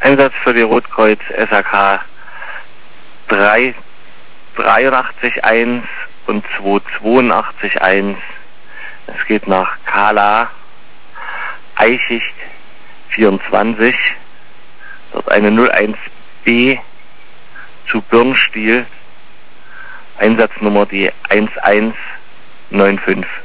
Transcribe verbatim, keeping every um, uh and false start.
Einsatz für die Rotkreuz S A K drei dreiundachtzig eins und zwei zweiundachtzig eins. Es geht nach Kala, Eichicht vierundzwanzig, dort eine null eins B zu Birnstiel, Einsatznummer die eins eins neun fünf.